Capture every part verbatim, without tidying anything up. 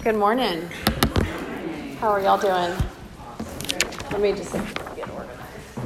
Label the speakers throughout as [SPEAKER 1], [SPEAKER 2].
[SPEAKER 1] Good morning. How are y'all doing? Let me just get organized.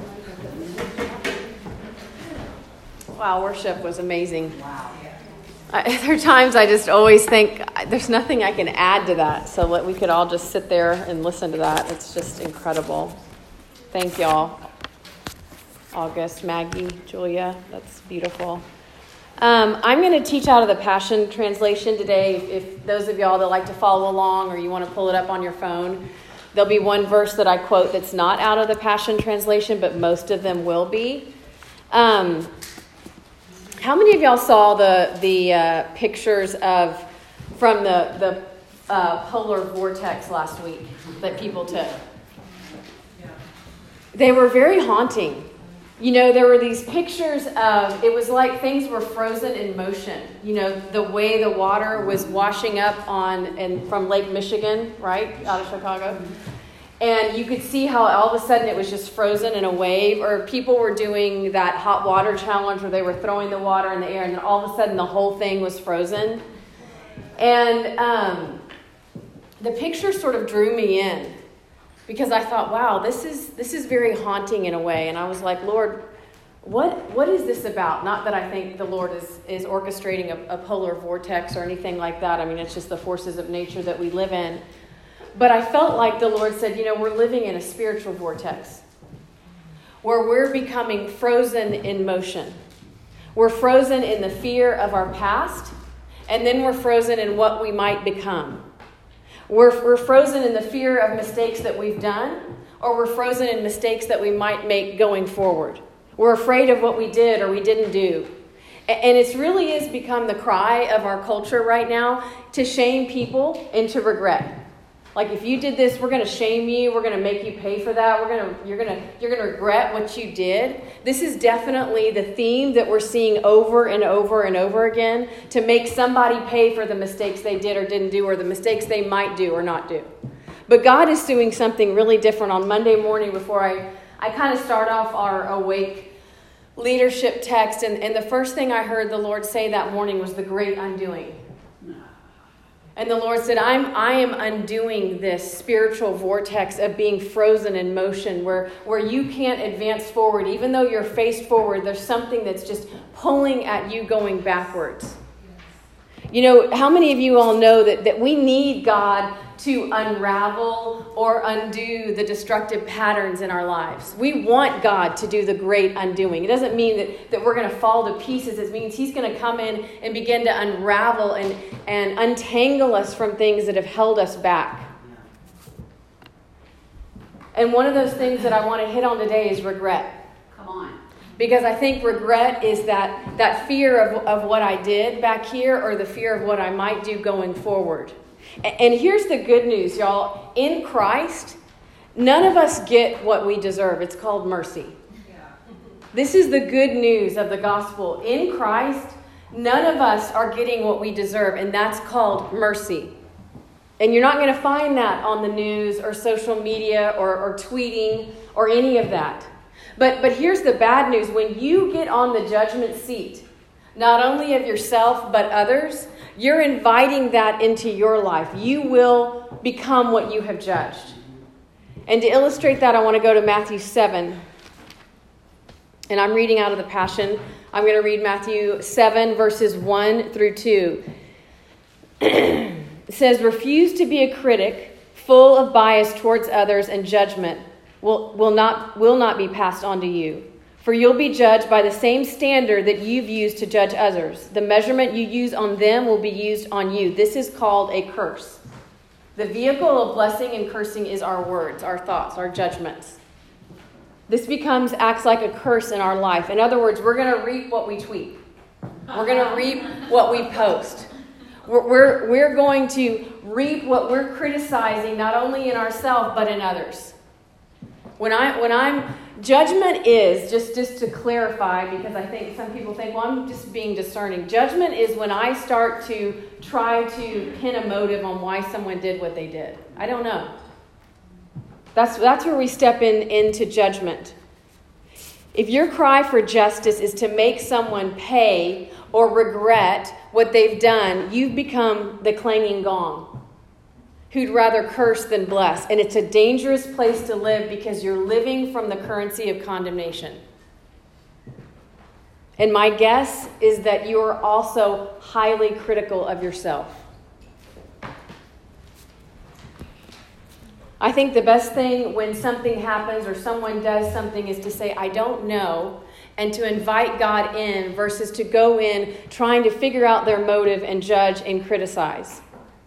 [SPEAKER 1] Wow, worship was amazing. Wow. I, there are times I just always think there's nothing I can add to that, so that we could all just sit there and listen to that. It's just incredible. Thank y'all. August, Maggie, Julia, that's beautiful. Um, I'm going to teach out of the Passion Translation today. If, if those of y'all that like to follow along or you want to pull it up on your phone, there'll be one verse that I quote that's not out of the Passion Translation, but most of them will be. Um, how many of y'all saw the the uh, pictures of from the the uh, polar vortex last week that people took? They were very haunting. You know, there were these pictures of, it was like things were frozen in motion. You know, the way the water was washing up on, and from Lake Michigan, right, out of Chicago. And you could see how all of a sudden it was just frozen in a wave, or people were doing that hot water challenge where they were throwing the water in the air, and then all of a sudden the whole thing was frozen. And um, the picture sort of drew me in. Because I thought, wow, this is this is very haunting in a way. And I was like, Lord, what what is this about? Not that I think the Lord is, is orchestrating a, a polar vortex or anything like that. I mean, it's just the forces of nature that we live in. But I felt like the Lord said, you know, we're living in a spiritual vortex where we're becoming frozen in motion. We're frozen in the fear of our past, and then we're frozen in what we might become. We're, we're frozen in the fear of mistakes that we've done, or we're frozen in mistakes that we might make going forward. We're afraid of what we did or we didn't do. And it really is become the cry of our culture right now to shame people into regret. Like, if you did this, we're going to shame you. We're going to make you pay for that. We're going to, you're going to, you're going to regret what you did. This is definitely the theme that we're seeing over and over and over again, to make somebody pay for the mistakes they did or didn't do, or the mistakes they might do or not do. But God is doing something really different. On Monday morning, before I, I kind of start off our Awake leadership text, and, and the first thing I heard the Lord say that morning was the great undoing. And the Lord said, I'm, I am undoing this spiritual vortex of being frozen in motion where, where you can't advance forward. Even though you're faced forward, there's something that's just pulling at you going backwards. You know, how many of you all know that, that we need God to unravel or undo the destructive patterns in our lives? We want God to do the great undoing. It doesn't mean that, that we're going to fall to pieces. It means he's going to come in and begin to unravel and, and untangle us from things that have held us back. And one of those things that I want to hit on today is regret.
[SPEAKER 2] Come on.
[SPEAKER 1] Because I think regret is that, that fear of, of what I did back here, or the fear of what I might do going forward. And here's the good news, y'all. In Christ, none of us get what we deserve. It's called mercy. Yeah. This is the good news of the gospel. In Christ, none of us are getting what we deserve, and that's called mercy. And you're not going to find that on the news or social media or, or tweeting or any of that. But, but here's the bad news. When you get on the judgment seat, not only of yourself but others, you're inviting that into your life. You will become what you have judged. And to illustrate that, I want to go to Matthew seven. And I'm reading out of the Passion. I'm going to read Matthew seven, verses one through two. It says, refuse to be a critic, full of bias towards others, and judgment will, will not, will not be passed on to you. For you'll be judged by the same standard that you've used to judge others. The measurement you use on them will be used on you. This is called a curse. The vehicle of blessing and cursing is our words, our thoughts, our judgments. This becomes, acts like a curse in our life. In other words, we're going to reap what we tweet. We're going to reap what we post. We're, we're, we're going to reap what we're criticizing, not only in ourselves, but in others. When I, when I'm, judgment is, just, just to clarify, because I think some people think, well, I'm just being discerning. Judgment is when I start to try to pin a motive on why someone did what they did. I don't know. That's, that's where we step in into judgment. If your cry for justice is to make someone pay or regret what they've done, you've become the clanging gong. who'd rather curse than bless. And it's a dangerous place to live because you're living from the currency of condemnation. And my guess is that you are also highly critical of yourself. I think the best thing when something happens or someone does something is to say, I don't know, and to invite God in versus to go in trying to figure out their motive and judge and criticize.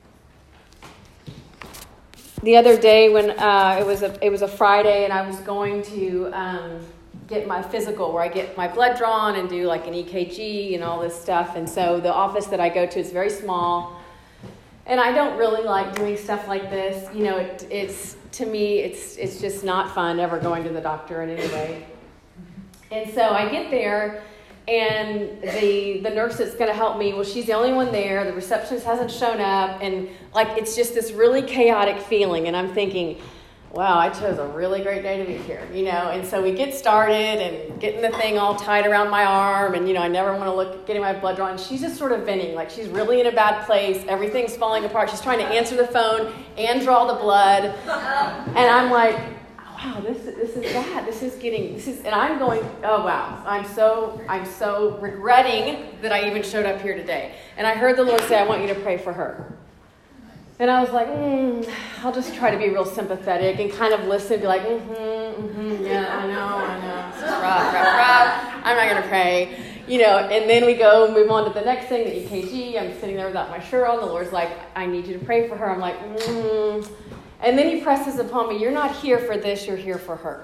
[SPEAKER 1] The other day when uh, it was a it was a Friday and I was going to um, get my physical where I get my blood drawn and do like an E K G and all this stuff. And so the office that I go to is very small. And I don't really like doing stuff like this. You know, it, it's to me, it's it's just not fun ever going to the doctor in any way. And so I get there, and the the nurse that's going to help me, well, she's the only one there. The receptionist hasn't shown up, and like it's just this really chaotic feeling. And I'm thinking, wow, I chose a really great day to be here, you know. And so we get started and getting the thing all tied around my arm, and you know, I never want to look getting my blood drawn. She's just sort of venting, like she's really in a bad place. Everything's falling apart. She's trying to answer the phone and draw the blood, and I'm like, wow, this this is bad. This is getting this is, and I'm going, oh wow, I'm so I'm so regretting that I even showed up here today. And I heard the Lord say, I want you to pray for her. And I was like, mm, I'll just try to be real sympathetic and kind of listen, be like, mm-hmm, mm-hmm, yeah, I know, I know. This is rough, rough, rough. I'm not going to pray. You know, and then we go move on to the next thing, the E K G. I'm sitting there without my shirt on. The Lord's like, I need you to pray for her. I'm like, mm. And then he presses upon me, you're not here for this, you're here for her.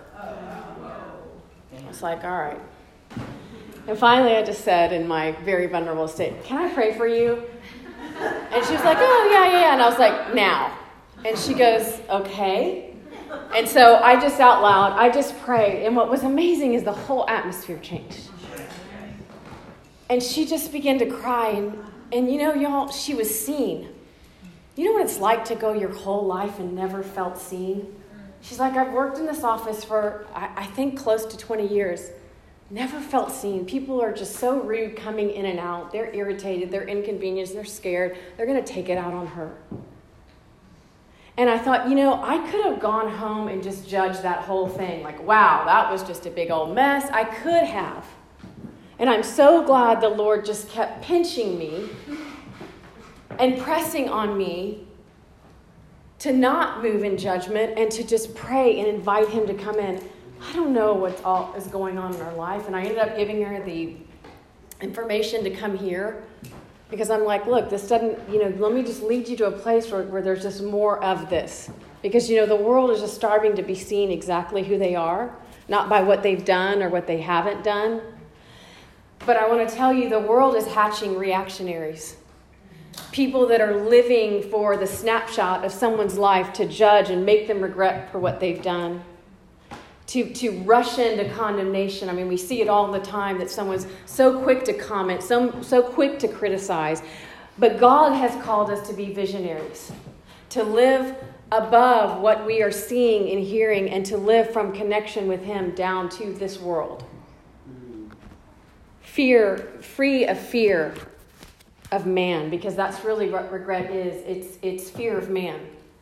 [SPEAKER 1] I was like, all right. And finally I just said in my very vulnerable state, can I pray for you? And she was like, oh, yeah, yeah, yeah. And I was like, now. And she goes, okay. And so I just out loud, I just prayed. And what was amazing is the whole atmosphere changed. And she just began to cry. And, and you know, y'all, she was seen. You know what it's like to go your whole life and never felt seen? She's like, I've worked in this office for, I, I think, close to twenty years. Never felt seen. People are just so rude coming in and out. They're irritated. They're inconvenienced. They're scared. They're going to take it out on her. And I thought, you know, I could have gone home and just judged that whole thing. Like, wow, that was just a big old mess. I could have. And I'm so glad the Lord just kept pinching me and pressing on me to not move in judgment and to just pray and invite him to come in. I don't know what all is going on in her life. And I ended up giving her the information to come here because I'm like, look, this doesn't, you know, let me just lead you to a place where, where there's just more of this. Because, you know, the world is just starving to be seen exactly who they are, not by what they've done or what they haven't done. But I want to tell you, the world is hatching reactionaries. People that are living for the snapshot of someone's life to judge and make them regret for what they've done. To, to rush into condemnation. I mean, we see it all the time that someone's so quick to comment, so, so quick to criticize. But God has called us to be visionaries, to live above what we are seeing and hearing, and to live from connection with him down to this world. Fear, free of fear of man, because that's really what regret is. It's, it's fear of man.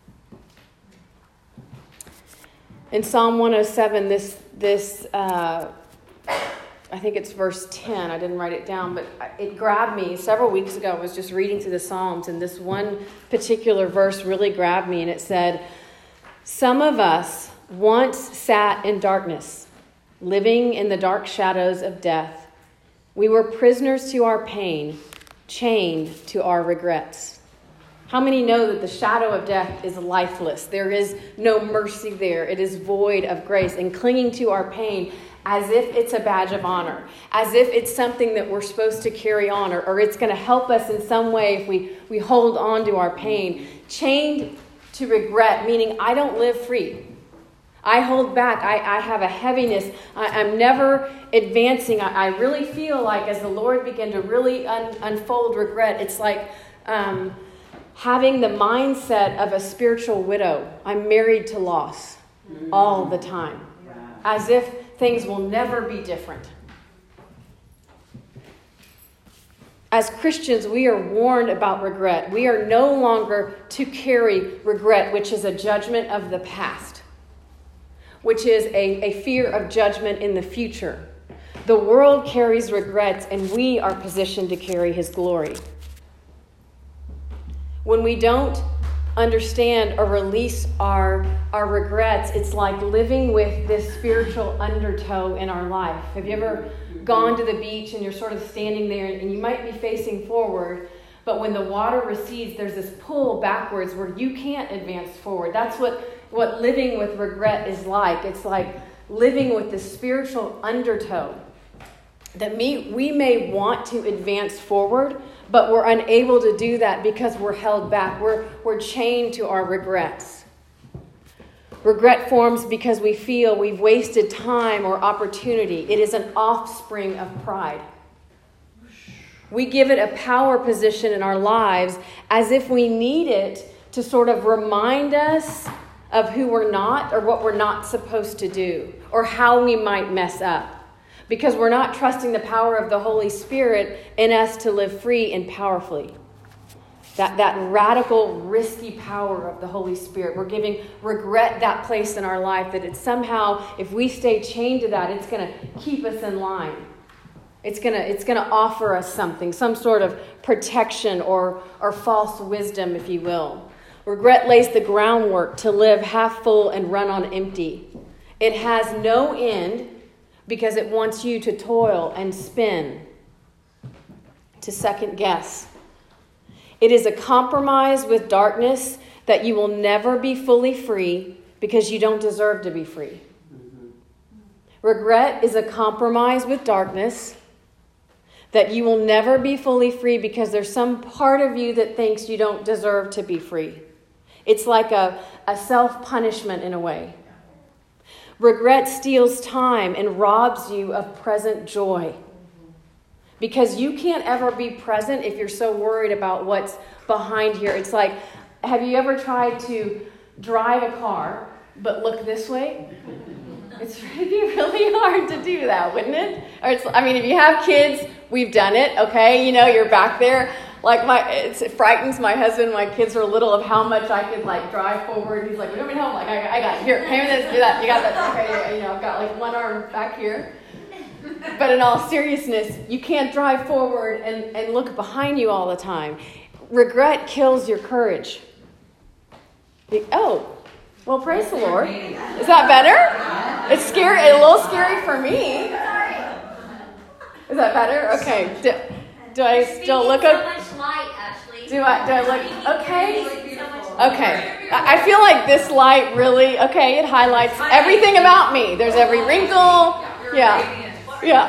[SPEAKER 1] In Psalm one oh seven, this, this uh, I think it's verse ten. I didn't write it down, but it grabbed me. Several weeks ago, I was just reading through the Psalms, and this one particular verse really grabbed me, and it said, some of us once sat in darkness, living in the dark shadows of death. We were prisoners to our pain, chained to our regrets. How many know that the shadow of death is lifeless? There is no mercy there. It is void of grace. And clinging to our pain as if it's a badge of honor, as if it's something that we're supposed to carry on, or, or it's going to help us in some way if we, we hold on to our pain. Chained to regret, meaning I don't live free. I hold back. I, I have a heaviness. I, I'm never advancing. I, I really feel like as the Lord began to really un, unfold regret, it's like... Um, having the mindset of a spiritual widow. I'm married to loss all the time. As if things will never be different. As Christians, we are warned about regret. We are no longer to carry regret, which is a judgment of the past, which is a, a fear of judgment in the future. The world carries regrets, and we are positioned to carry his glory. When we don't understand or release our, our regrets, it's like living with this spiritual undertow in our life. Have you ever gone to the beach and you're sort of standing there and you might be facing forward, but when the water recedes, there's this pull backwards where you can't advance forward. That's what, what living with regret is like. It's like living with this spiritual undertow that me, we may want to advance forward, but we're unable to do that because we're held back. We're, we're chained to our regrets. Regret forms because we feel we've wasted time or opportunity. It is an offspring of pride. We give it a power position in our lives as if we need it to sort of remind us of who we're not or what we're not supposed to do or how we might mess up. Because we're not trusting the power of the Holy Spirit in us to live free and powerfully. That, that radical, risky power of the Holy Spirit. We're giving regret that place in our life that it's somehow, if we stay chained to that, it's going to keep us in line. It's going to it's going to offer us something, some sort of protection or, or false wisdom, if you will. Regret lays the groundwork to live half full and run on empty. It has no end because it wants you to toil and spin, to second guess. It is a compromise with darkness that you will never be fully free because you don't deserve to be free. Mm-hmm. Regret is a compromise with darkness that you will never be fully free because there's some part of you that thinks you don't deserve to be free. It's like a, a self-punishment in a way. Regret steals time and robs you of present joy. Because you can't ever be present if you're so worried about what's behind here. It's like, have you ever tried to drive a car but look this way? It's it'd be really hard to do that, wouldn't it? Or it's, I mean, if you have kids, we've done it, okay? You know, you're back there. Like, my, it's, it frightens my husband. My kids are little of how much I could, like, drive forward. He's like, we don't need help. Like, I, I got it. Here, hand me this, do that. You got that. Okay, you know, I've got, like, one arm back here. But in all seriousness, you can't drive forward and, and look behind you all the time. Regret kills your courage. Oh, well, praise the Lord. Is that better? It's scary, a little scary for me. Is that better? Okay. Do, do I still look okay? Do I, do I look okay? Okay. I feel like this light really, okay, it highlights everything about me. There's every wrinkle. Yeah. Yeah.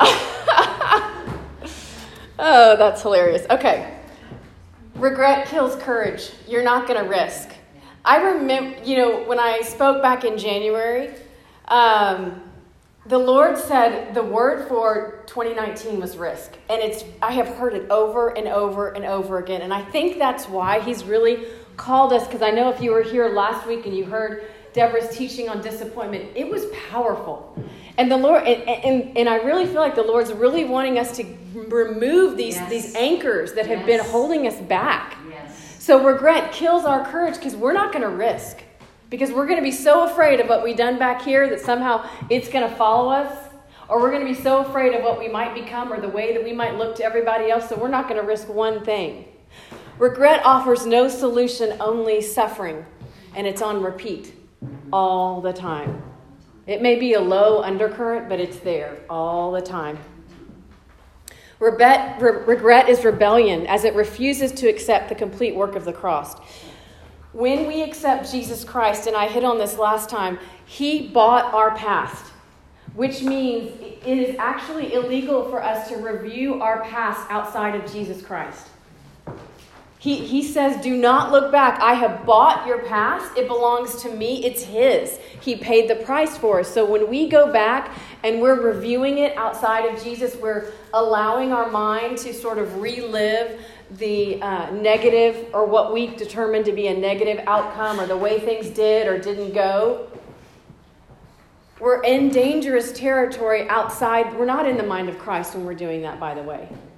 [SPEAKER 1] Oh, that's hilarious. Okay. Regret kills courage. You're not going to risk. I remember, you know, when I spoke back in January, um, the Lord said the word for twenty nineteen was risk. And it's I have heard it over and over and over again. And I think that's why he's really called us. Because I know if you were here last week and you heard Deborah's teaching on disappointment, it was powerful. And the Lord, and, and, and I really feel like the Lord's really wanting us to remove these, yes. these anchors that have yes. been holding us back. Yes. So regret kills our courage because we're not going to risk. Because we're going to be so afraid of what we've done back here that somehow it's going to follow us. Or we're going to be so afraid of what we might become or the way that we might look to everybody else. So we're not going to risk one thing. Regret offers no solution, only suffering. And it's on repeat all the time. It may be a low undercurrent, but it's there all the time. Regret, re- regret is rebellion as it refuses to accept the complete work of the cross. When we accept Jesus Christ, and I hit on this last time, he bought our past, which means it is actually illegal for us to review our past outside of Jesus Christ. He, he says, do not look back. I have bought your past. It belongs to me. It's his. He paid the price for us. So when we go back and we're reviewing it outside of Jesus, we're allowing our mind to sort of relive the uh, negative or what we determined to be a negative outcome or the way things did or didn't go. We're in dangerous territory outside. We're not in the mind of Christ when we're doing that, by the way.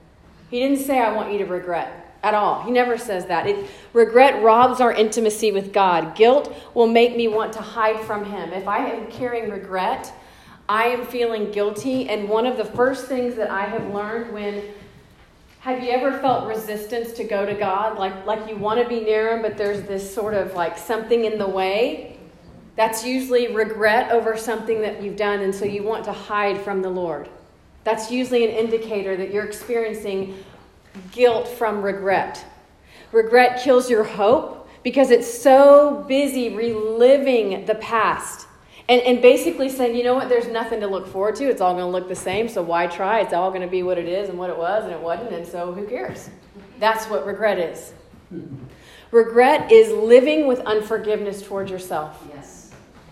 [SPEAKER 1] He didn't say, I want you to regret at all. He never says that. It, regret robs our intimacy with God. Guilt will make me want to hide from him. If I am carrying regret, I am feeling guilty. And one of the first things that I have learned when, have you ever felt resistance to go to God? Like, like you want to be near him, but there's this sort of like something in the way. That's usually regret over something that you've done. And so you want to hide from the Lord. That's usually an indicator that you're experiencing guilt from regret. Regret kills your hope because it's so busy reliving the past and, and basically saying, you know what, there's nothing to look forward to. It's all going to look the same, so why try? It's all going to be what it is and what it was and it wasn't, and so who cares? That's what regret is. Regret is living with unforgiveness towards yourself.
[SPEAKER 2] Yes.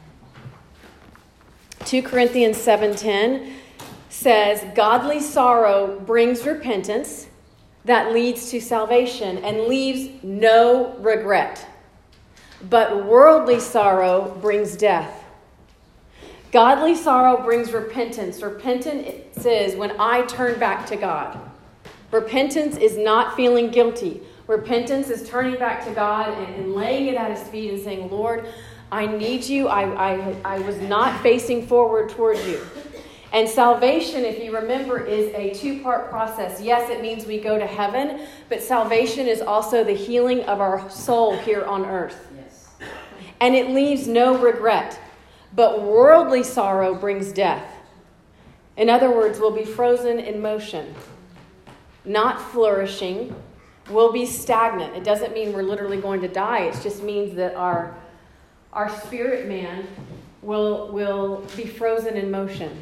[SPEAKER 1] Second Corinthians seven ten says, godly sorrow brings repentance that leads to salvation and leaves no regret. But worldly sorrow brings death. Godly sorrow brings repentance. Repentance is when I turn back to God. Repentance is not feeling guilty. Repentance is turning back to God and, and laying it at his feet and saying, Lord, I need you. I, I, I was not facing forward towards you. And salvation, if you remember, is a two-part process. Yes, it means we go to heaven, but salvation is also the healing of our soul here on earth.
[SPEAKER 2] Yes.
[SPEAKER 1] And it leaves no regret. But worldly sorrow brings death. In other words, we'll be frozen in motion, not flourishing. We'll be stagnant. It doesn't mean we're literally going to die. It just means that our, our spirit man will, will be frozen in motion.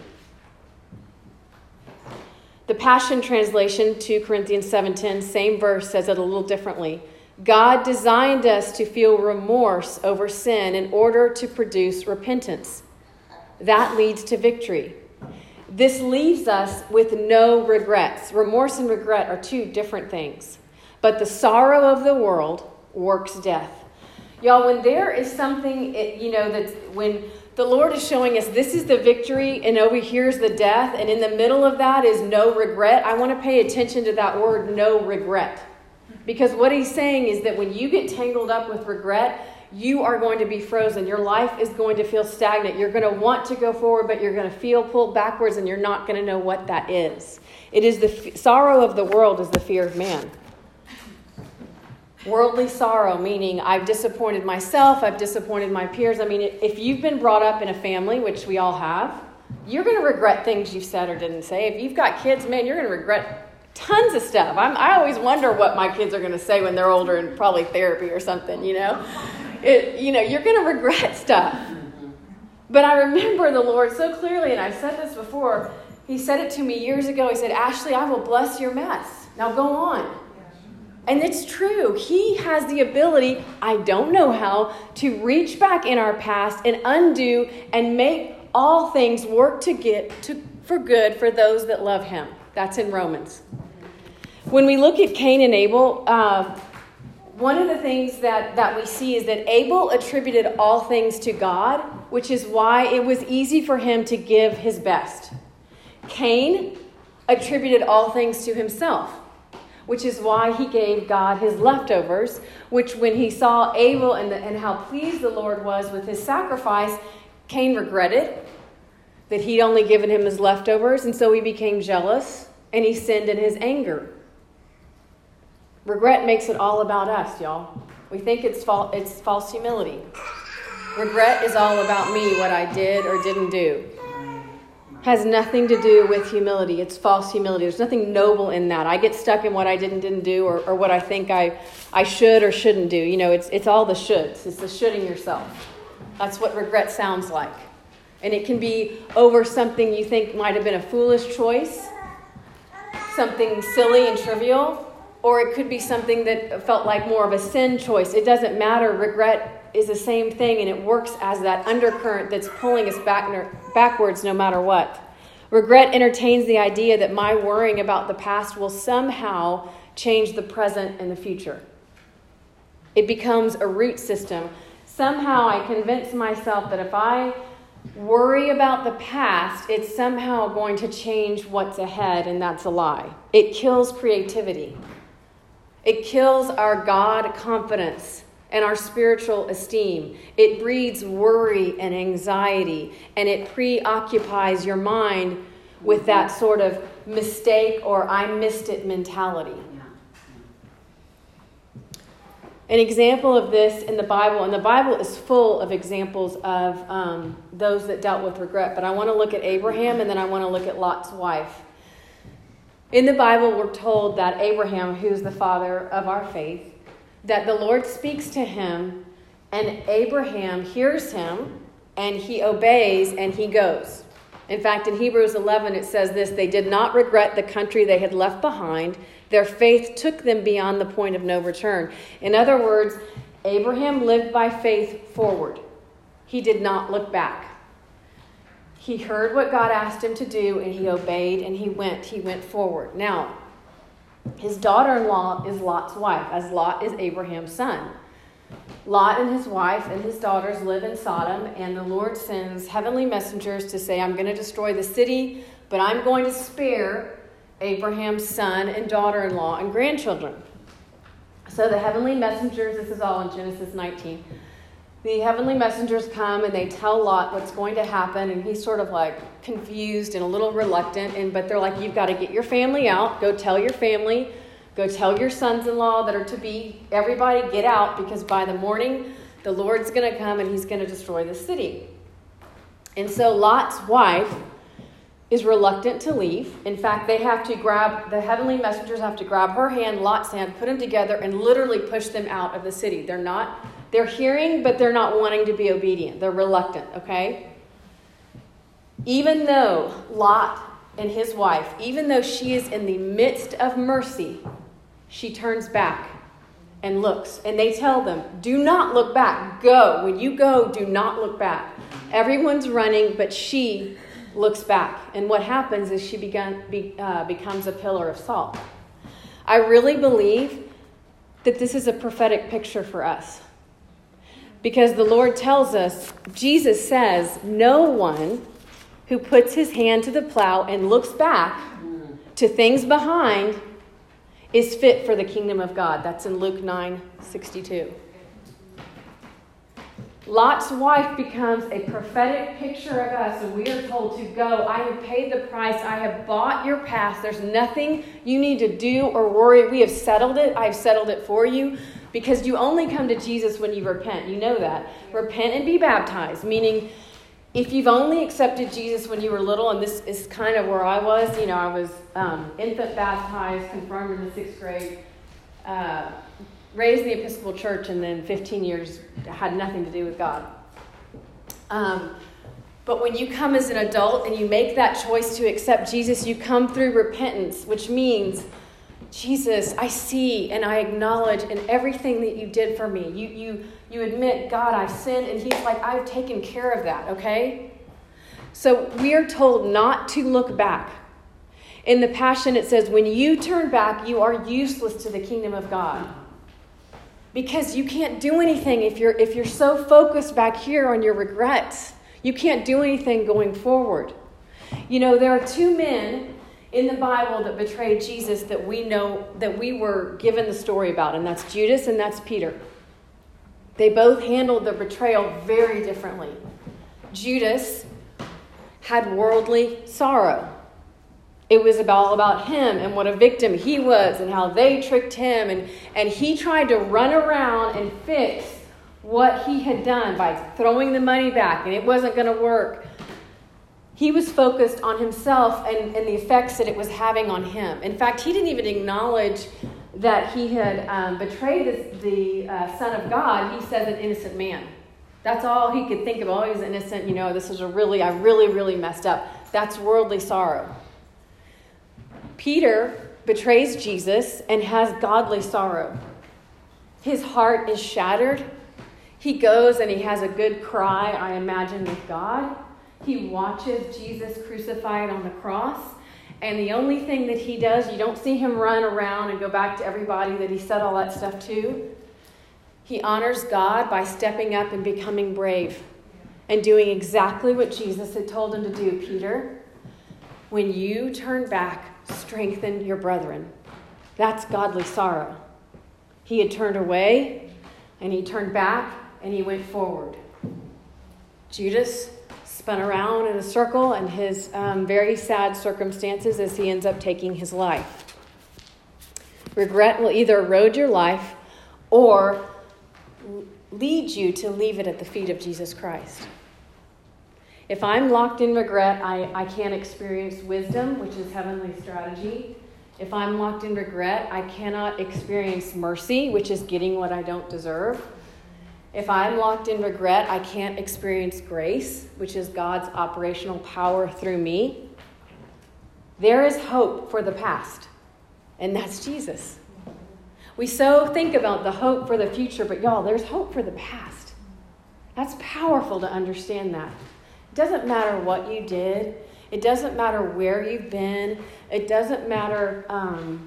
[SPEAKER 1] The Passion Translation, Second Corinthians seven ten, same verse, says it a little differently. God designed us to feel remorse over sin in order to produce repentance. That leads to victory. This leaves us with no regrets. Remorse and regret are two different things. But the sorrow of the world works death. Y'all, when there is something, you know, that when the Lord is showing us this is the victory and over here's the death, and in the middle of that is no regret, I want to pay attention to that word, no regret. Because what he's saying is that when you get tangled up with regret, you are going to be frozen. Your life is going to feel stagnant. You're going to want to go forward, but you're going to feel pulled backwards, and you're not going to know what that is. It is the f- sorrow of the world is the fear of man. Worldly sorrow, meaning I've disappointed myself, I've disappointed my peers. I mean, if you've been brought up in a family, which we all have, you're going to regret things you said or didn't say. If you've got kids, man, you're going to regret tons of stuff. I'm, I always wonder what my kids are going to say when they're older and probably therapy or something, you know. It, you know, you're going to regret stuff. But I remember the Lord so clearly, and I've said this before, he said it to me years ago. He said, Ashley, I will bless your mess. Now go on. And it's true. He has the ability, I don't know how, to reach back in our past and undo and make all things work to get to, for good for those that love him. That's in Romans. When we look at Cain and Abel, uh, one of the things that, that we see is that Abel attributed all things to God, which is why it was easy for him to give his best. Cain attributed all things to himself, which is why he gave God his leftovers, which when he saw Abel and, the, and how pleased the Lord was with his sacrifice, Cain regretted that he'd only given him his leftovers, and so he became jealous, and he sinned in his anger. Regret makes it all about us, y'all. We think it's, fal- it's false humility. Regret is all about me, what I did or didn't do. Has nothing to do with humility. It's false humility. There's nothing noble in that. I get stuck in what I didn't didn't do or, or what I think I, I should or shouldn't do. You know, it's it's all the shoulds. It's the shoulding yourself. That's what regret sounds like. And it can be over something you think might have been a foolish choice, something silly and trivial, or it could be something that felt like more of a sin choice. It doesn't matter. Regret is the same thing, and it works as that undercurrent that's pulling us back, backwards no matter what. Regret entertains the idea that my worrying about the past will somehow change the present and the future. It becomes a root system. Somehow I convince myself that if I worry about the past, it's somehow going to change what's ahead, and that's a lie. It kills creativity. It kills our God confidence and our spiritual esteem. It breeds worry and anxiety, and it preoccupies your mind with that sort of mistake or I missed it mentality. An example of this in the Bible, and the Bible is full of examples of um, those that dealt with regret, but I want to look at Abraham and then I want to look at Lot's wife. In the Bible, we're told that Abraham, who's the father of our faith, that the Lord speaks to him, and Abraham hears him, and he obeys, and he goes. In fact, in Hebrews eleven, it says this: they did not regret the country they had left behind. Their faith took them beyond the point of no return. In other words, Abraham lived by faith forward. He did not look back. He heard what God asked him to do, and he obeyed, and he went. He went forward. Now, his daughter-in-law is Lot's wife, as Lot is Abraham's son. Lot and his wife and his daughters live in Sodom, and the Lord sends heavenly messengers to say, I'm going to destroy the city, but I'm going to spare Abraham's son and daughter-in-law and grandchildren. So the heavenly messengers, this is all in Genesis nineteen, the heavenly messengers come and they tell Lot what's going to happen, and he's sort of like confused and a little reluctant, and but they're like, you've got to get your family out, go tell your family, go tell your sons-in-law that are to be, everybody get out, because by the morning the Lord's going to come and he's going to destroy the city. And so Lot's wife is reluctant to leave. In fact, they have to grab, the heavenly messengers have to grab her hand, Lot's hand, put them together, and literally push them out of the city. They're not, they're hearing, but they're not wanting to be obedient. They're reluctant, okay? Even though Lot and his wife, even though she is in the midst of mercy, she turns back and looks. And they tell them, do not look back. Go. When you go, do not look back. Everyone's running, but she looks back. And what happens is she begun, be, uh, becomes a pillar of salt. I really believe that this is a prophetic picture for us. Because the Lord tells us, Jesus says, no one who puts his hand to the plow and looks back to things behind is fit for the kingdom of God. That's in Luke nine sixty-two. Lot's wife becomes a prophetic picture of us, and we are told to go. I have paid the price. I have bought your past. There's nothing you need to do or worry. We have settled it. I've settled it for you, because you only come to Jesus when you repent. You know that. Repent and be baptized, meaning if you've only accepted Jesus when you were little, and this is kind of where I was, you know, I was um, infant baptized, confirmed in the sixth grade, uh, raised in the Episcopal Church, and then fifteen years had nothing to do with God. Um, but when you come as an adult and you make that choice to accept Jesus, you come through repentance, which means, Jesus, I see and I acknowledge in everything that you did for me. You, you, you admit, God, I've sinned, and he's like, I've taken care of that, okay? So we are told not to look back. In the Passion, it says, when you turn back, you are useless to the kingdom of God. Because you can't do anything if you're if you're so focused back here on your regrets. You can't do anything going forward. You know, there are two men in the Bible that betrayed Jesus that we know, that we were given the story about, and that's Judas and that's Peter. They both handled the betrayal very differently. Judas had worldly sorrow. It was all about him and what a victim he was and how they tricked him. And, and he tried to run around and fix what he had done by throwing the money back, and it wasn't going to work. He was focused on himself and, and the effects that it was having on him. In fact, he didn't even acknowledge that he had um, betrayed this, the uh, Son of God. He says an innocent man. That's all he could think of. Oh, he's innocent. You know, this is a really, I really, really messed up. That's worldly sorrow. Peter betrays Jesus and has godly sorrow. His heart is shattered. He goes and he has a good cry, I imagine, with God. He watches Jesus crucified on the cross. And the only thing that he does, you don't see him run around and go back to everybody that he said all that stuff to. He honors God by stepping up and becoming brave. and doing exactly what Jesus had told him to do. Peter, when you turn back, strengthen your brethren. That's godly sorrow. He had turned away, and he turned back, and he went forward. Judas spun around in a circle and his um, very sad circumstances as he ends up taking his life. Regret will either erode your life or lead you to leave it at the feet of Jesus Christ. If I'm locked in regret, I, I can't experience wisdom, which is heavenly strategy. If I'm locked in regret, I cannot experience mercy, which is getting what I don't deserve. If I'm locked in regret, I can't experience grace, which is God's operational power through me. There is hope for the past, and that's Jesus. We so think about the hope for the future, but y'all, there's hope for the past. That's powerful to understand that. It doesn't matter what you did. It doesn't matter where you've been. It doesn't matter um,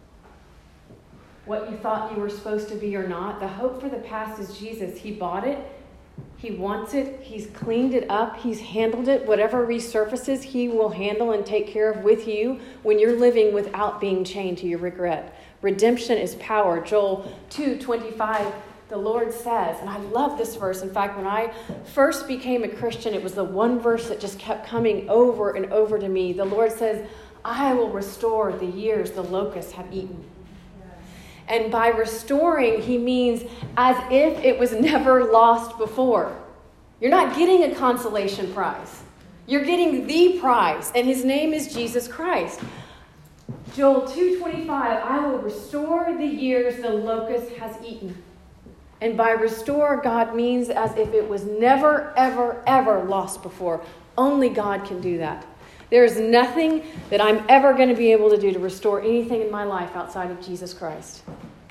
[SPEAKER 1] what you thought you were supposed to be or not. The hope for the past is Jesus. He bought it. He wants it. He's cleaned it up. He's handled it. Whatever resurfaces, he will handle and take care of with you when you're living without being chained to your regret. Redemption is power. Joel two twenty-five, the Lord says, and I love this verse. In fact, when I first became a Christian, it was the one verse that just kept coming over and over to me. The Lord says, I will restore the years the locusts have eaten. And by restoring, he means as if it was never lost before. You're not getting a consolation prize. You're getting the prize, and his name is Jesus Christ. Joel two twenty-five, I will restore the years the locust has eaten. And by restore, God means as if it was never, ever, ever lost before. Only God can do that. There is nothing that I'm ever going to be able to do to restore anything in my life outside of Jesus Christ.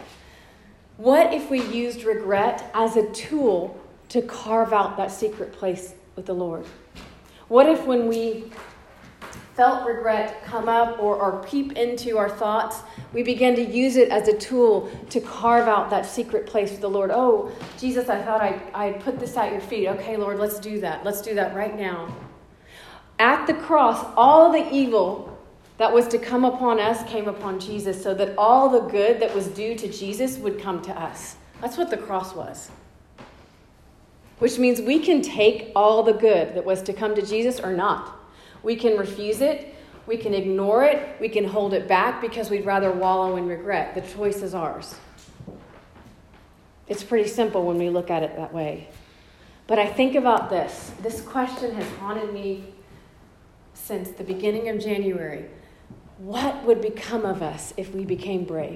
[SPEAKER 1] What if we used regret as a tool to carve out that secret place with the Lord? What if when we felt regret come up or, or peep into our thoughts, we began to use it as a tool to carve out that secret place with the Lord? Oh, Jesus, I thought I I put this at your feet. Okay, Lord, let's do that. Let's do that right now. At the cross, all the evil that was to come upon us came upon Jesus so that all the good that was due to Jesus would come to us. That's what the cross was. Which means we can take all the good that was to come to Jesus or not. We can refuse it. We can ignore it. We can hold it back because we'd rather wallow in regret. The choice is ours. It's pretty simple when we look at it that way. But I think about this. This question has haunted me since the beginning of January. What would become of us if we became brave?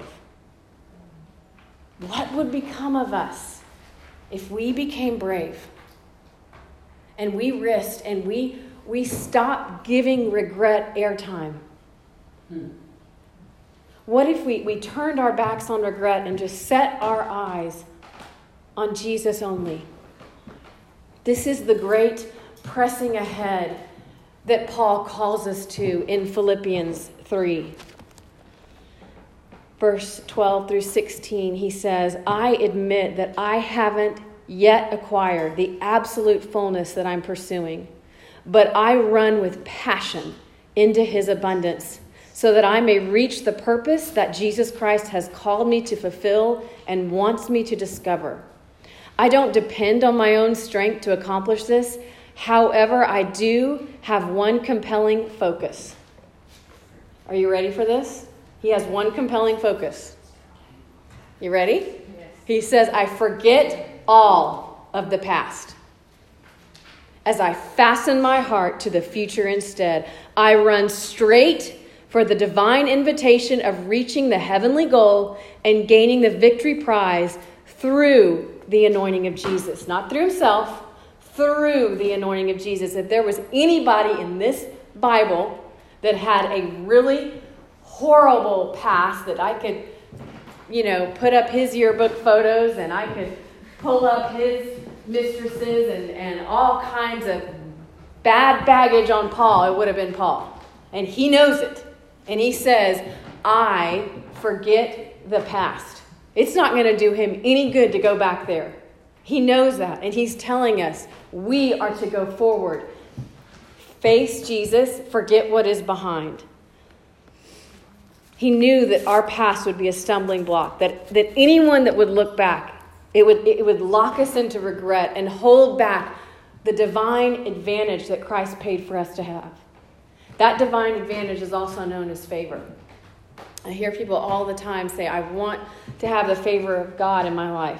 [SPEAKER 1] What would become of us if we became brave? And we risked and we we stopped giving regret airtime. Hmm. What if we, we turned our backs on regret and just set our eyes on Jesus only? This is the great pressing ahead that Paul calls us to in Philippians three. Verse twelve through sixteen, he says, I admit that I haven't yet acquired the absolute fullness that I'm pursuing, but I run with passion into his abundance so that I may reach the purpose that Jesus Christ has called me to fulfill and wants me to discover. I don't depend on my own strength to accomplish this. However, I do have one compelling focus. Are you ready for this? He has one compelling focus. You ready? Yes. He says, I forget all of the past. As I fasten my heart to the future instead, I run straight for the divine invitation of reaching the heavenly goal and gaining the victory prize through the anointing of Jesus. Not through himself, through the anointing of Jesus. If there was anybody in this Bible that had a really horrible past that I could, you know, put up his yearbook photos and I could pull up his mistresses and, and all kinds of bad baggage on Paul, it would have been Paul. And he knows it. And he says, I forget the past. It's not going to do him any good to go back there. He knows that, and he's telling us we are to go forward. Face Jesus, forget what is behind. He knew that our past would be a stumbling block, that, that anyone that would look back, it would, it would lock us into regret and hold back the divine advantage that Christ paid for us to have. That divine advantage is also known as favor. I hear people all the time say, I want to have the favor of God in my life.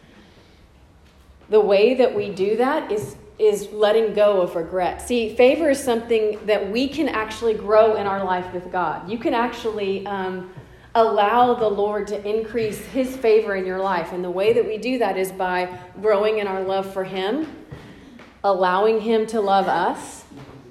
[SPEAKER 1] The way that we do that is, is letting go of regret. See, favor is something that we can actually grow in our life with God. You can actually um, allow the Lord to increase his favor in your life. And the way that we do that is by growing in our love for him, allowing him to love us,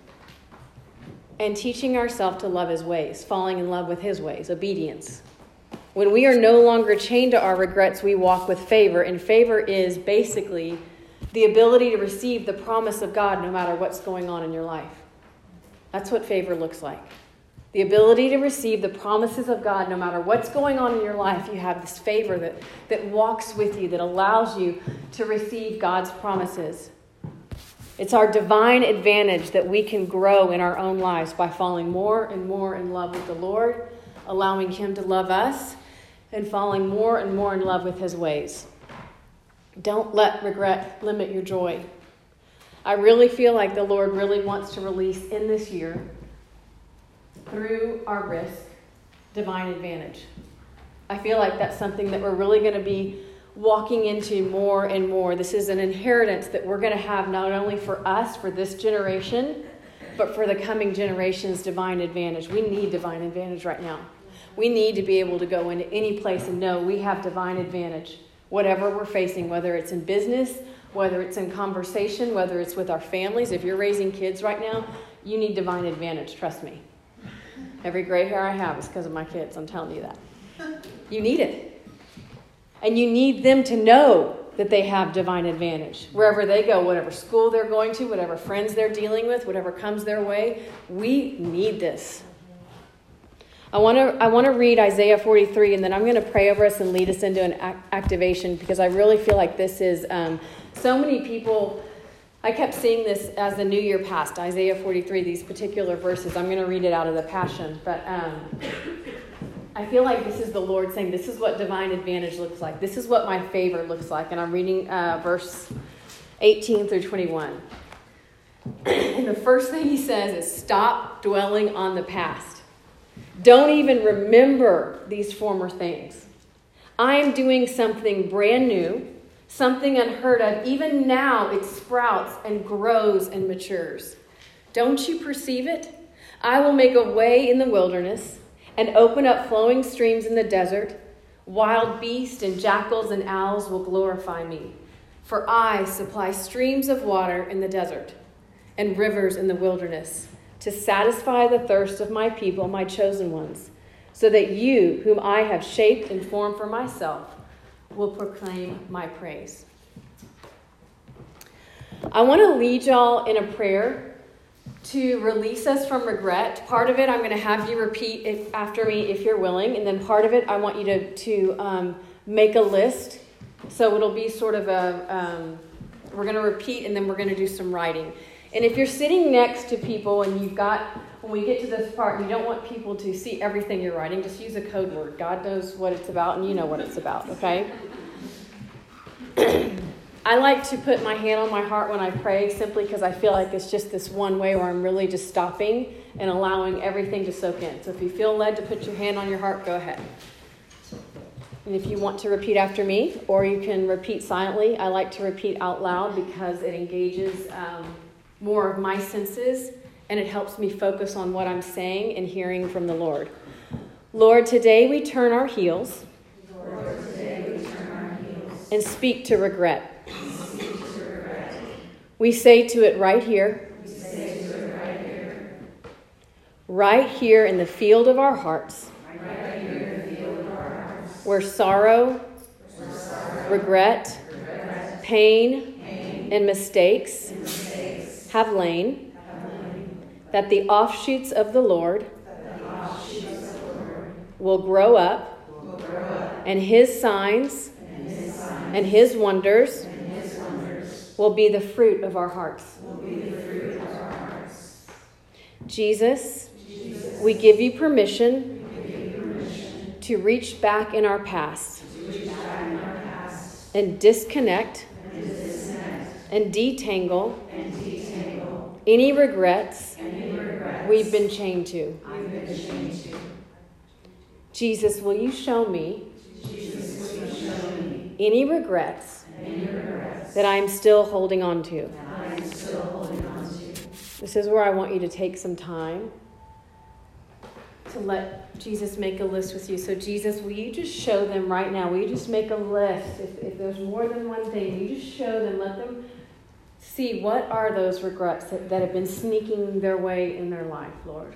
[SPEAKER 1] and teaching ourselves to love his ways, falling in love with his ways, obedience. When we are no longer chained to our regrets, we walk with favor. And favor is basically the ability to receive the promise of God no matter what's going on in your life. That's what favor looks like. The ability to receive the promises of God no matter what's going on in your life. You have this favor that, that walks with you, that allows you to receive God's promises. It's our divine advantage that we can grow in our own lives by falling more and more in love with the Lord, allowing him to love us, and falling more and more in love with his ways. Don't let regret limit your joy. I really feel like the Lord really wants to release in this year, through our risk, divine advantage. I feel like that's something that we're really going to be walking into more and more. This is an inheritance that we're going to have not only for us, for this generation, but for the coming generations, divine advantage. We need divine advantage right now. We need to be able to go into any place and know we have divine advantage. Whatever we're facing, whether it's in business, whether it's in conversation, whether it's with our families. If you're raising kids right now, you need divine advantage, trust me. Every gray hair I have is because of my kids, I'm telling you that. You need it. And you need them to know that they have divine advantage. Wherever they go, whatever school they're going to, whatever friends they're dealing with, whatever comes their way, we need this. I want to I want to read Isaiah forty-three, and then I'm going to pray over us and lead us into an ac- activation, because I really feel like this is, um, so many people, I kept seeing this as the new year passed, Isaiah forty-three, these particular verses. I'm going to read it out of the Passion, but um, I feel like this is the Lord saying, this is what divine advantage looks like. This is what my favor looks like. And I'm reading uh, verse eighteen through twenty-one. And the first thing he says is, stop dwelling on the past. Don't even remember these former things. I am doing something brand new, something unheard of. Even now it sprouts and grows and matures. Don't you perceive it? I will make a way in the wilderness and open up flowing streams in the desert. Wild beasts and jackals and owls will glorify me. For I supply streams of water in the desert and rivers in the wilderness, to satisfy the thirst of my people, my chosen ones, so that you, whom I have shaped and formed for myself, will proclaim my praise. I want to lead y'all in a prayer to release us from regret. Part of it, I'm going to have you repeat it after me if you're willing. And then part of it, I want you to, to um, make a list. So it'll be sort of a, um, we're going to repeat and then we're going to do some writing. And if you're sitting next to people and you've got, when we get to this part, you don't want people to see everything you're writing, just use a code word. God knows what it's about and you know what it's about, okay? I like to put my hand on my heart when I pray, simply because I feel like it's just this one way where I'm really just stopping and allowing everything to soak in. So if you feel led to put your hand on your heart, go ahead. And if you want to repeat after me, or you can repeat silently, I like to repeat out loud because it engages um, more of my senses, and it helps me focus on what I'm saying and hearing from the Lord. Lord, today we turn our heels,
[SPEAKER 2] Lord, today we turn our heels
[SPEAKER 1] and speak to regret.
[SPEAKER 2] speak to regret.
[SPEAKER 1] We say to it right here,
[SPEAKER 2] We say to it right here,
[SPEAKER 1] right here in the field of our hearts,
[SPEAKER 2] right here in the field of our hearts,
[SPEAKER 1] where sorrow,
[SPEAKER 2] where sorrow,
[SPEAKER 1] regret,
[SPEAKER 2] regret,
[SPEAKER 1] pain,
[SPEAKER 2] pain,
[SPEAKER 1] and mistakes
[SPEAKER 2] and mistakes
[SPEAKER 1] have lain,
[SPEAKER 2] have lain,
[SPEAKER 1] that the offshoots of the Lord
[SPEAKER 2] that the offshoots of the Lord
[SPEAKER 1] will grow up,
[SPEAKER 2] will grow up,
[SPEAKER 1] and his signs
[SPEAKER 2] and his signs
[SPEAKER 1] and his wonders
[SPEAKER 2] and his
[SPEAKER 1] will be the fruit of our hearts.
[SPEAKER 2] will be the fruit of our hearts.
[SPEAKER 1] Jesus,
[SPEAKER 2] Jesus,
[SPEAKER 1] we give you permission
[SPEAKER 2] we give you permission
[SPEAKER 1] to reach back in our past
[SPEAKER 2] to reach back in our past
[SPEAKER 1] and disconnect
[SPEAKER 2] and disconnect
[SPEAKER 1] and detangle
[SPEAKER 2] and detangle
[SPEAKER 1] any regrets
[SPEAKER 2] any regrets
[SPEAKER 1] we've been chained to.
[SPEAKER 2] we've been chained to.
[SPEAKER 1] Jesus, will you show me
[SPEAKER 2] Jesus, will you show me
[SPEAKER 1] any regrets
[SPEAKER 2] any regrets
[SPEAKER 1] that I'm still holding on to?
[SPEAKER 2] that I am still holding on to?
[SPEAKER 1] This is where I want you to take some time to let Jesus make a list with you. So Jesus, will you just show them right now? Will you just make a list? If, if there's more than one thing, will you just show them, let them see what are those regrets that, that have been sneaking their way in their life, Lord.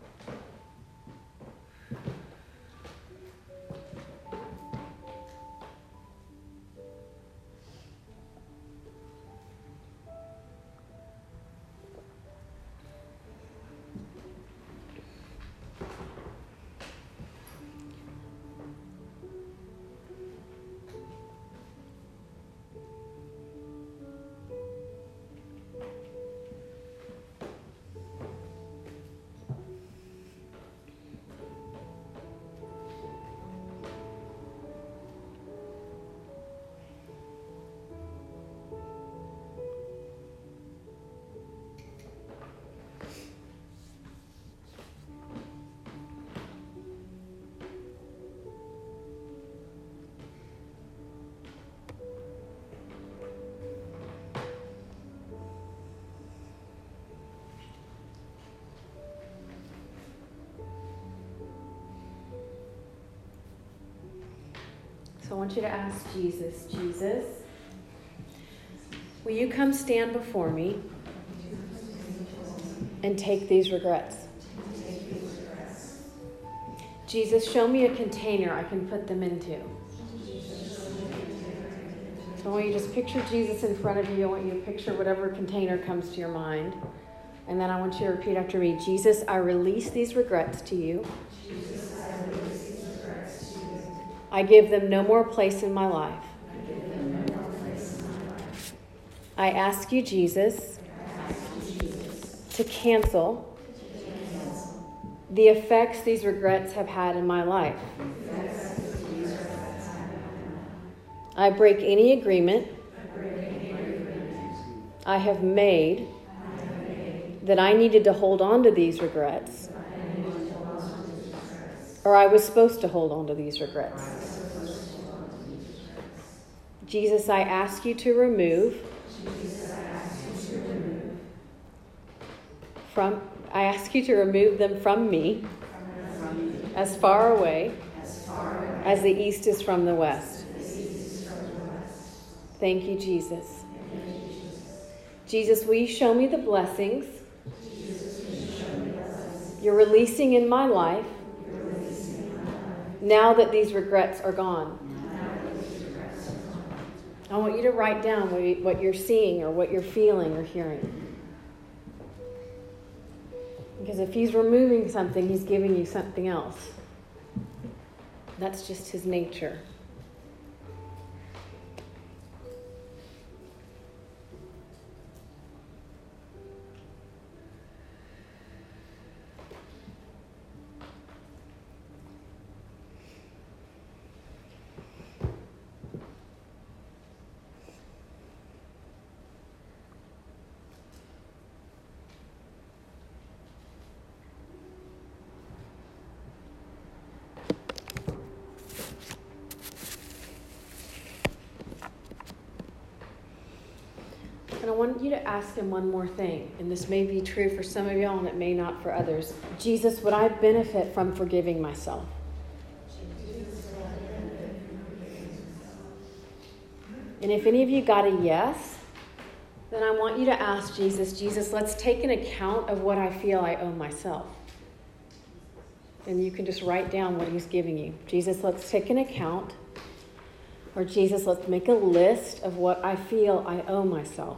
[SPEAKER 1] So I want you to ask Jesus, Jesus, will you come stand before me and take these regrets? Jesus, show me a container I can put them into. So I want you to just picture Jesus in front of you. I want you to picture whatever container comes to your mind. And then I want you to repeat after me. Jesus, I release these regrets to you.
[SPEAKER 2] Jesus, I release these regrets to you.
[SPEAKER 1] I give them no more place in my life.
[SPEAKER 2] I give them no more place in my life.
[SPEAKER 1] I ask you, Jesus,
[SPEAKER 2] I ask you, Jesus,
[SPEAKER 1] to cancel
[SPEAKER 2] to cancel
[SPEAKER 1] the effects these regrets have had in my life.
[SPEAKER 2] the effects of these regrets I have in my life.
[SPEAKER 1] I break any agreement
[SPEAKER 2] I break any agreement
[SPEAKER 1] I have made
[SPEAKER 2] I have made
[SPEAKER 1] that I needed to hold on to these regrets,
[SPEAKER 2] that I need to hold on to these regrets.
[SPEAKER 1] or I was supposed to hold on to these regrets. Jesus, I ask you to remove
[SPEAKER 2] Jesus, I ask you to remove
[SPEAKER 1] from I ask you to remove them from me
[SPEAKER 2] from me
[SPEAKER 1] as far away
[SPEAKER 2] as far away
[SPEAKER 1] as the east is from the west.
[SPEAKER 2] as the east is from the west.
[SPEAKER 1] Thank you, Jesus.
[SPEAKER 2] Thank you, Jesus.
[SPEAKER 1] Jesus, will you show me the blessings
[SPEAKER 2] Jesus, will you show me the blessings
[SPEAKER 1] you're releasing in my life
[SPEAKER 2] you're releasing in my life
[SPEAKER 1] now that these regrets are gone?
[SPEAKER 2] now that these regrets are gone.
[SPEAKER 1] I want you to write down what you- what you're seeing or what you're feeling or hearing. Because if he's removing something, he's giving you something else. That's just his nature. And I want you to ask him one more thing, and this may be true for some of y'all and it may not for others. Jesus, would I benefit from forgiving myself? And if any of you got a yes, then I want you to ask Jesus, Jesus, let's take an account of what I feel I owe myself. And you can just write down what he's giving you. Jesus, let's take an account. Or Jesus, let's make a list of what I feel I owe myself.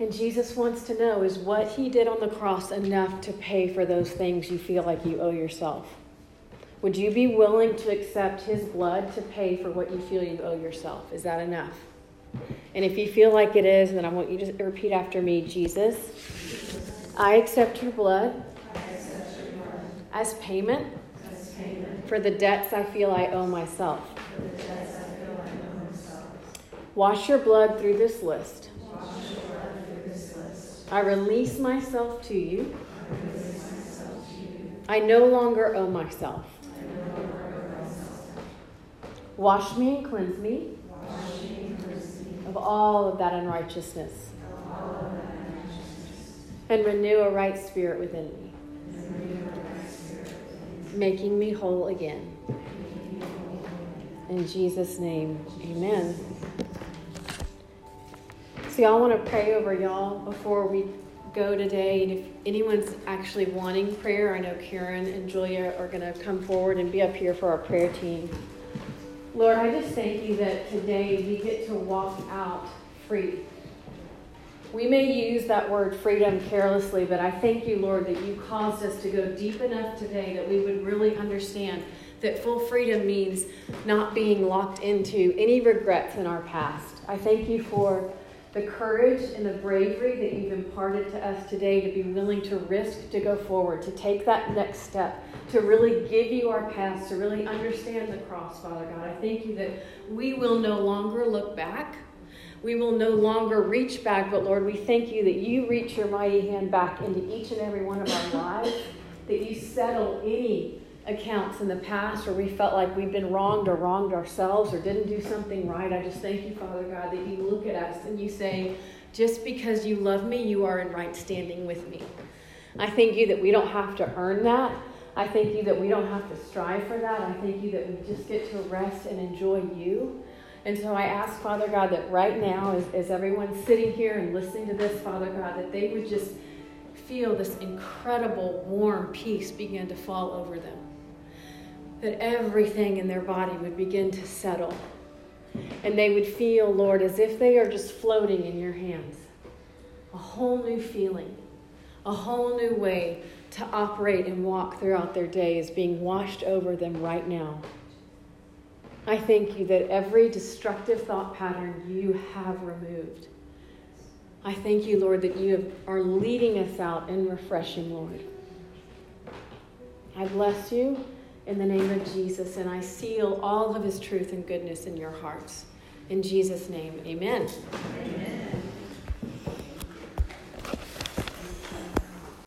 [SPEAKER 1] And Jesus wants to know, is what he did on the cross enough to pay for those things you feel like you owe yourself? Would you be willing to accept his blood to pay for what you feel you owe yourself? Is that enough? And if you feel like it is, then I want you to repeat after me. Jesus, I accept your blood as payment for the debts I feel I owe myself. Wash your blood through this list. I release myself to you. I no longer owe myself. Wash me and cleanse me of all of that unrighteousness. And renew a right spirit within me, making me whole again. In Jesus' name, amen. So y'all want to pray over y'all before we go today. And if anyone's actually wanting prayer, I know Karen and Julia are going to come forward and be up here for our prayer team. Lord, I just thank you that today we get to walk out free. We may use that word freedom carelessly, but I thank you, Lord, that you caused us to go deep enough today that we would really understand that full freedom means not being locked into any regrets in our past. I thank you for the courage and the bravery that you've imparted to us today to be willing to risk, to go forward, to take that next step, to really give you our past, to really understand the cross, Father God. I thank you that we will no longer look back. We will no longer reach back, but Lord, we thank you that you reach your mighty hand back into each and every one of our lives, that you settle any accounts in the past where we felt like we've been wronged or wronged ourselves or didn't do something right. I just thank you, Father God, that you look at us and you say, just because you love me, you are in right standing with me. I thank you that we don't have to earn that. I thank you that we don't have to strive for that. I thank you that we just get to rest and enjoy you. And so I ask, Father God, that right now, as, as everyone's sitting here and listening to this, Father God, that they would just feel this incredible warm peace begin to fall over them. That everything in their body would begin to settle. And they would feel, Lord, as if they are just floating in your hands. A whole new feeling. A whole new way to operate and walk throughout their day is being washed over them right now. I thank you that every destructive thought pattern you have removed. I thank you, Lord, that you have, are leading us out and refreshing, Lord. I bless you in the name of Jesus, and I seal all of his truth and goodness in your hearts. In Jesus' name, amen. Amen.